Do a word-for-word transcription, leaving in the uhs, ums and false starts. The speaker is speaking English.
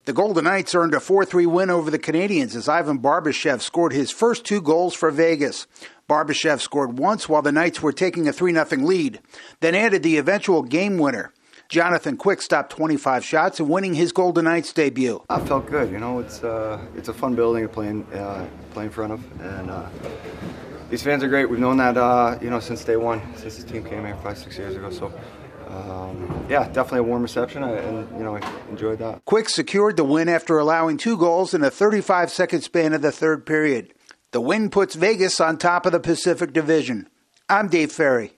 The Golden Knights earned a four three win over the Canadiens as Ivan Barbashev scored his first two goals for Vegas. Barbashev scored once while the Knights were taking a three nothing lead, then added the eventual game winner. Jonathan Quick stopped twenty-five shots and winning his Golden Knights debut. I felt good. You know, it's uh, it's a fun building to play in, uh, play in front of, and uh, these fans are great. We've known that uh, you know since day one, since the team came here five six years ago. So. Um, yeah, definitely a warm reception, and you know, I enjoyed that. Quick secured the win after allowing two goals in a thirty-five second span of the third period. The win puts Vegas on top of the Pacific Division. I'm Dave Ferry.